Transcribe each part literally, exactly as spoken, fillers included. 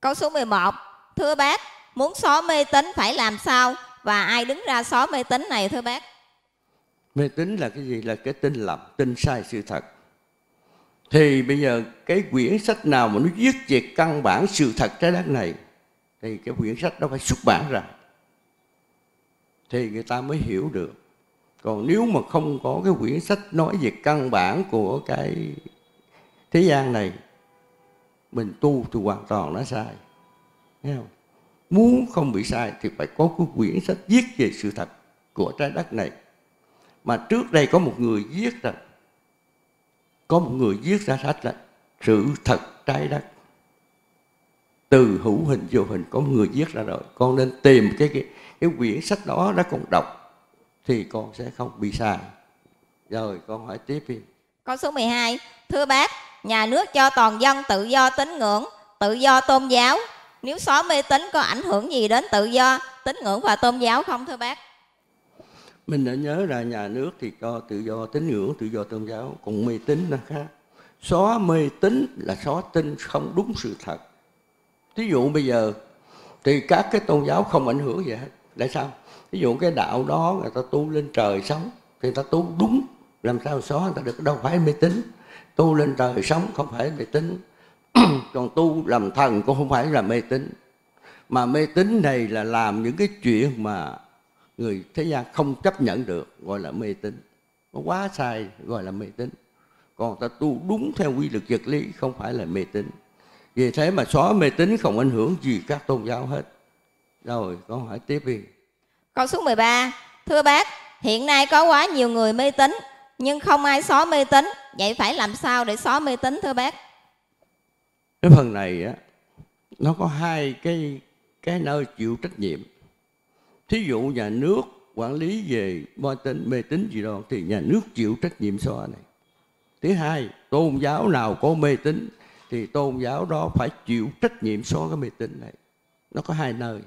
Câu số mười một. Thưa bác, muốn xóa mê tín phải làm sao và ai đứng ra xóa mê tín này thưa bác? Mê tín là cái gì? Là cái tin lầm, tin sai sự thật. Thì bây giờ cái quyển sách nào mà nó viết về căn bản sự thật trái đất này thì cái quyển sách đó phải xuất bản ra thì người ta mới hiểu được. Còn nếu mà không có cái quyển sách nói về căn bản của cái thế gian này, mình tu thì hoàn toàn nó sai. Thấy không? Muốn không bị sai thì phải có cái quyển sách viết về sự thật của trái đất này. Mà trước đây có một người viết ra, có một người viết ra sách là sự thật trái đất. Từ hữu hình vô hình có một người viết ra rồi. Con nên tìm cái, cái, cái quyển sách đó đó con đọc thì con sẽ không bị sai. Rồi con hỏi tiếp đi. Câu số mười hai. Thưa bác, nhà nước cho toàn dân tự do tín ngưỡng, tự do tôn giáo. Nếu xóa mê tín có ảnh hưởng gì đến tự do tín ngưỡng và tôn giáo không thưa bác? Mình đã nhớ là nhà nước thì cho tự do tín ngưỡng, tự do tôn giáo. Còn mê tín là khác. Xóa mê tín là xóa tin không đúng sự thật. Thí dụ bây giờ thì các cái tôn giáo không ảnh hưởng gì hết. Tại sao? Ví dụ cái đạo đó người ta tu lên trời sống thì người ta tu đúng, làm sao xóa người ta được? Đâu phải mê tín. Tu lên trời sống không phải mê tín. Còn tu làm thần cũng không phải là mê tín. Mà mê tín này là làm những cái chuyện mà người thế gian không chấp nhận được, gọi là mê tín. Nó quá sai, gọi là mê tín. Còn ta tu đúng theo quy luật vật lý không phải là mê tín. Vì thế mà xóa mê tín không ảnh hưởng gì các tôn giáo hết. Rồi con hỏi tiếp đi. Câu số mười ba. Thưa bác, hiện nay có quá nhiều người mê tín nhưng không ai xóa mê tín. Vậy phải làm sao để xóa mê tín thưa bác? Cái phần này á, nó có hai cái, cái nơi chịu trách nhiệm. Thí dụ nhà nước quản lý về mê tín, mê tín gì đó thì nhà nước chịu trách nhiệm xóa này. Thứ hai, tôn giáo nào có mê tín thì tôn giáo đó phải chịu trách nhiệm xóa cái mê tín này. Nó có hai nơi.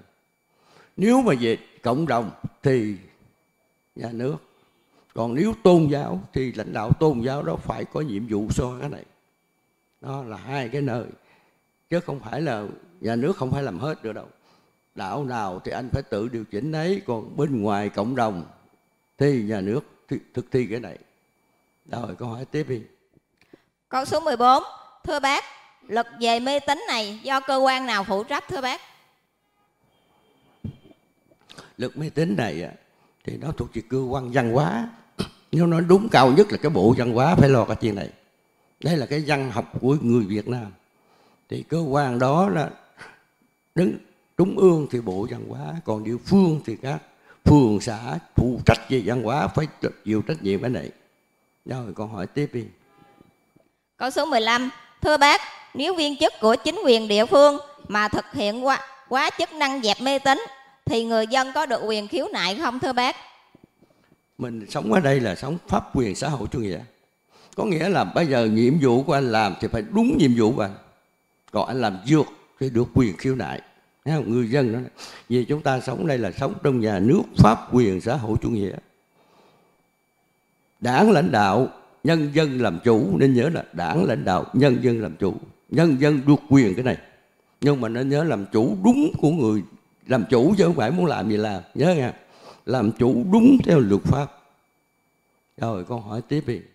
Nếu mà về cộng đồng thì nhà nước. Còn nếu tôn giáo thì lãnh đạo tôn giáo đó phải có nhiệm vụ xóa cái này. Đó là hai cái nơi. Chứ không phải là nhà nước không phải làm hết được đâu. Đạo nào thì anh phải tự điều chỉnh đấy. Còn bên ngoài cộng đồng thì nhà nước thực thi cái này. Rồi câu hỏi tiếp đi. Câu số mười bốn. Thưa bác, luật về mê tín này do cơ quan nào phụ trách thưa bác? Luật mê tín này thì nó thuộc về cơ quan văn hóa. Nếu nói đúng cao nhất là cái bộ văn hóa phải lo cái chuyện này. Đây là cái văn học của người Việt Nam. Thì cơ quan đó là đứng trung ương thì bộ văn hóa, còn địa phương thì các phường xã phụ trách về văn hóa phải chịu trách nhiệm cái này. Rồi con hỏi tiếp đi. Câu số mười lăm. Thưa bác, nếu viên chức của chính quyền địa phương mà thực hiện quá, quá chức năng dẹp mê tín thì người dân có được quyền khiếu nại không thưa bác? Mình sống ở đây là sống pháp quyền xã hội chủ nghĩa. Có nghĩa là bây giờ nhiệm vụ của anh làm thì phải đúng nhiệm vụ của anh. Còn anh làm vượt thì được quyền khiếu nại. Thấy không? Người dân đó. Vì chúng ta sống đây là sống trong nhà nước pháp quyền xã hội chủ nghĩa. Đảng lãnh đạo, nhân dân làm chủ. Nên nhớ là đảng lãnh đạo, nhân dân làm chủ. Nhân dân được quyền cái này. Nhưng mà nên nhớ làm chủ đúng của người làm chủ, chứ không phải muốn làm gì làm. Nhớ nha. Làm chủ đúng theo luật pháp. Rồi con hỏi tiếp đi.